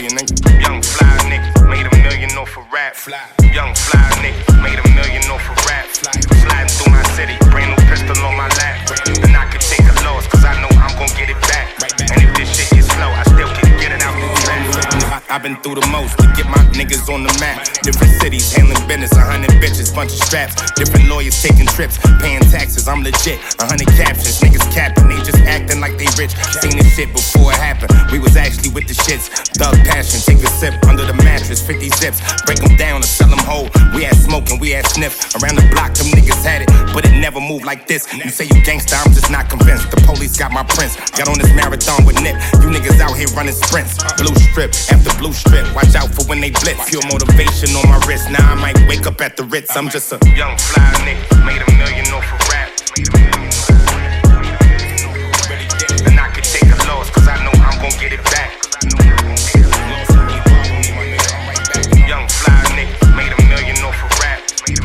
million, nigga. Young fly nigga, made $1 million off a rap. Young fly nigga, made $1 million off a rap. Sliding through my city, brand new pistol on my lap. And I can take a loss, cause I know I'm gon' get it back. And if this shit gets slow, I still can get it out the track. I've been through the most to get my niggas on the map. Different cities, handling business, 100 bitches, bunch of straps. Different lawyers taking trips, paying taxes, I'm legit. 100 captions, niggas capping, they just acting like they rich. Seen this shit before it happened, we was actually with the shits. Thug passion, take a sip under the mattress, 50 zips. Break them down or sell them whole. We had smoke and we had sniff. Around the block, them niggas had it, but it never moved like this. You say you gangsta, I'm just not convinced. The police got my prints, got on this marathon with Nip. You niggas out here running sprints. Blue strip after blue strip, watch out for when they blitz. Pure motivation on my wrist, now I might wake up at the Ritz. I'm just a young fly nigga, made $1 million off a rap. And I can take a loss, cause I know I'm gon' get it back. Young fly nigga, made $1 million off a rap.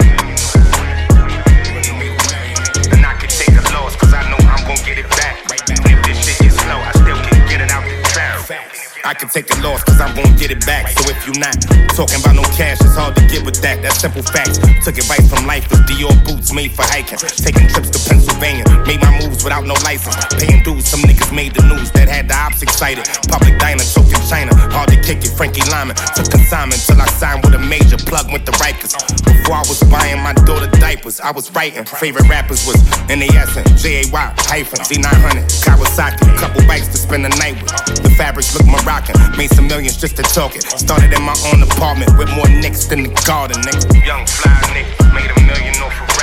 And I can take a loss, cause I know I'm gon' get it back. And if this shit gets slow, I still can get it out the trap. I can take a loss, cause I'm gon' get it back. So if you not talking about no cash, it's hard to get with that. That's simple facts. Took advice from life with Dior boots made for hiking. Taking trips to Pennsylvania, made my moves without no license. Paying dues, some niggas made the news that had the ops excited. Public diner, choking China, hard to kick it. Frankie Lyman took consignment till I signed with a major plug with the Rikers. Before I was buying my daughter diapers, I was writing. Favorite rappers was NAS and JAY, hyphen, Z900, Kawasaki. Couple bikes to spend the night with. The fabrics look Moroccan, made some millions just to talk it. Started in my own apartment with more nicks than the garden, nigga. Young fly nigga, made $1 million off a